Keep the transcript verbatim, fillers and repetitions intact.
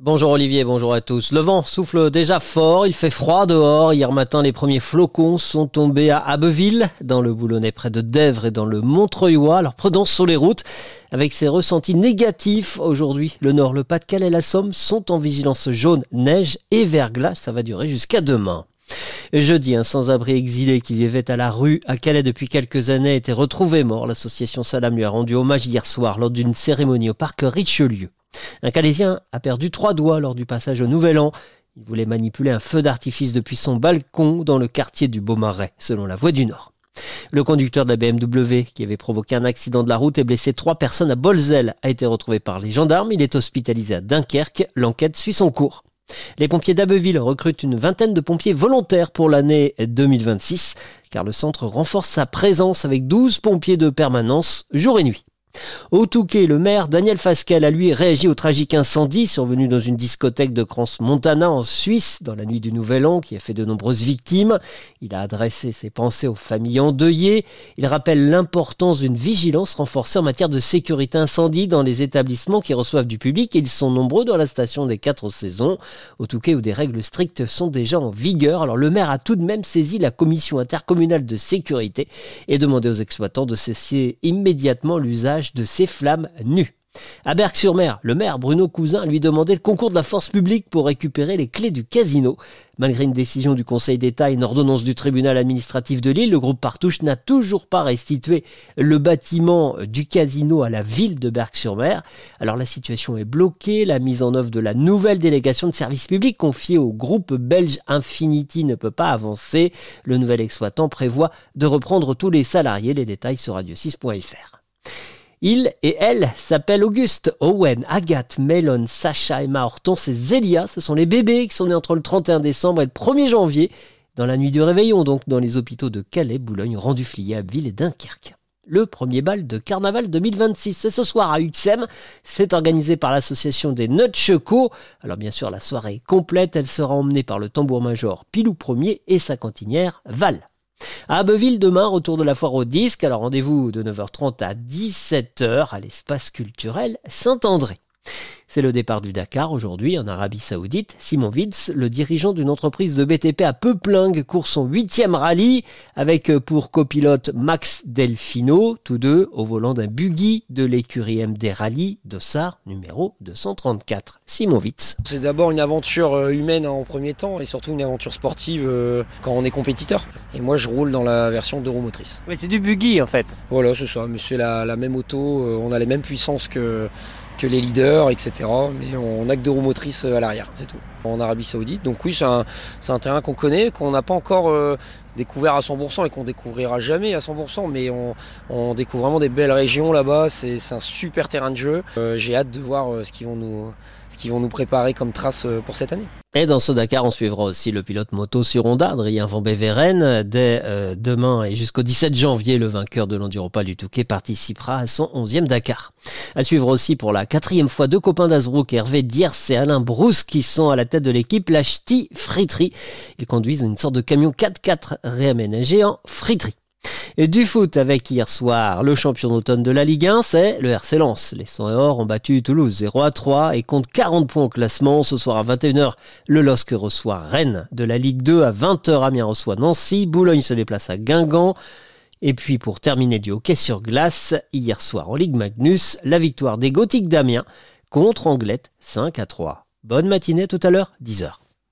Bonjour Olivier, bonjour à tous. Le vent souffle déjà fort, il fait froid dehors. Hier matin, les premiers flocons sont tombés à Abbeville, dans le Boulonnais près de Dèvres et dans le Montreuilois. Alors prudence sur les routes, avec ces ressentis négatifs. Aujourd'hui, le Nord, le Pas-de-Calais et la Somme sont en vigilance jaune, neige et verglas. Ça va durer jusqu'à demain. Jeudi, un sans-abri exilé qui vivait à la rue à Calais depuis quelques années a été retrouvé mort. L'association Salam lui a rendu hommage hier soir lors d'une cérémonie au parc Richelieu. Un Calaisien a perdu trois doigts lors du passage au Nouvel An. Il voulait manipuler un feu d'artifice depuis son balcon dans le quartier du Beaumarais, selon la Voix du Nord. Le conducteur de la B M W, qui avait provoqué un accident de la route et blessé trois personnes à Bolzel, a été retrouvé par les gendarmes. Il est hospitalisé à Dunkerque. L'enquête suit son cours. Les pompiers d'Abbeville recrutent une vingtaine de pompiers volontaires pour l'année deux mille vingt-six, car le centre renforce sa présence avec douze pompiers de permanence, jour et nuit. Au Touquet, le maire Daniel Fasquelle a lui réagi au tragique incendie survenu dans une discothèque de Crans-Montana en Suisse dans la nuit du Nouvel An qui a fait de nombreuses victimes. Il a adressé ses pensées aux familles endeuillées. Il rappelle l'importance d'une vigilance renforcée en matière de sécurité incendie dans les établissements qui reçoivent du public et ils sont nombreux dans la station des quatre saisons. Au Touquet où des règles strictes sont déjà en vigueur. Alors le maire a tout de même saisi la commission intercommunale de sécurité et demandé aux exploitants de cesser immédiatement l'usage de ces flammes nues. À Berck-sur-Mer, le maire Bruno Cousin lui demandait le concours de la force publique pour récupérer les clés du casino. Malgré une décision du Conseil d'État et une ordonnance du tribunal administratif de Lille, le groupe Partouche n'a toujours pas restitué le bâtiment du casino à la ville de Berck-sur-Mer. Alors la situation est bloquée, la mise en œuvre de la nouvelle délégation de service public confiée au groupe belge Infinity ne peut pas avancer. Le nouvel exploitant prévoit de reprendre tous les salariés. Les détails sur radio six point f r. Il et elle s'appellent Auguste, Owen, Agathe, Mélone, Sacha, Emma, Hortense et Zélia. Ce sont les bébés qui sont nés entre le trente et un décembre et le premier janvier, dans la nuit du réveillon, donc dans les hôpitaux de Calais, Boulogne, Renduflier, Abbeville et Dunkerque. Le premier bal de carnaval deux mille vingt-six, c'est ce soir à Uxem. C'est organisé par l'association des Nutcheco. Alors bien sûr, la soirée est complète. Elle sera emmenée par le tambour-major Pilou Ier et sa cantinière Val. À Abbeville, demain, retour de la foire au disque. Alors rendez-vous de neuf heures trente à dix-sept heures à l'espace culturel Saint-André. C'est le départ du Dakar aujourd'hui en Arabie Saoudite. Simon Witz, le dirigeant d'une entreprise de B T P à Peuplingue, court son huitième rallye avec pour copilote Max Delfino, tous deux au volant d'un buggy de l'écurie M D Rally Dossard numéro deux cent trente-quatre. Simon Witz. C'est d'abord une aventure humaine en premier temps et surtout une aventure sportive quand on est compétiteur. Et moi je roule dans la version d'Euromotrice. Oui, c'est du buggy en fait. Voilà, c'est ça, mais c'est la, la même auto, on a les mêmes puissances que... que les leaders, et cetera. Mais on n'a que d'Euromotrice à l'arrière, c'est tout. En Arabie Saoudite, donc oui, c'est un, c'est un terrain qu'on connaît, qu'on n'a pas encore euh, découvert à cent pour cent et qu'on découvrira jamais à cent pour cent, mais on, on découvre vraiment des belles régions là-bas, c'est, c'est un super terrain de jeu. Euh, j'ai hâte de voir euh, ce qu'ils vont nous, ce qu'ils vont nous préparer comme trace euh, pour cette année. Et dans ce Dakar, on suivra aussi le pilote moto sur Honda, Adrien Van Beveren. Dès euh, demain et jusqu'au dix-sept janvier, le vainqueur de l'Enduropal du Touquet participera à son onzième Dakar. À suivre aussi pour la quatrième fois deux copains d'Azbrook, Hervé Diers et Alain Brousse, qui sont à la tête de l'équipe, la Ch'ti Friterie. Ils conduisent une sorte de camion quatre-quatre réaménagé en friterie. Et du foot avec hier soir, le champion d'automne de la Ligue un, c'est le R C Lens. Les cent et or ont battu Toulouse zéro à trois et comptent quarante points au classement. Ce soir à vingt et une heures, le L O S C reçoit Rennes. De la Ligue deux à vingt heures, Amiens reçoit Nancy. Boulogne se déplace à Guingamp. Et puis pour terminer du hockey sur glace, hier soir en Ligue Magnus, la victoire des Gothiques d'Amiens contre Anglette cinq à trois. Bonne matinée, tout à l'heure, dix heures.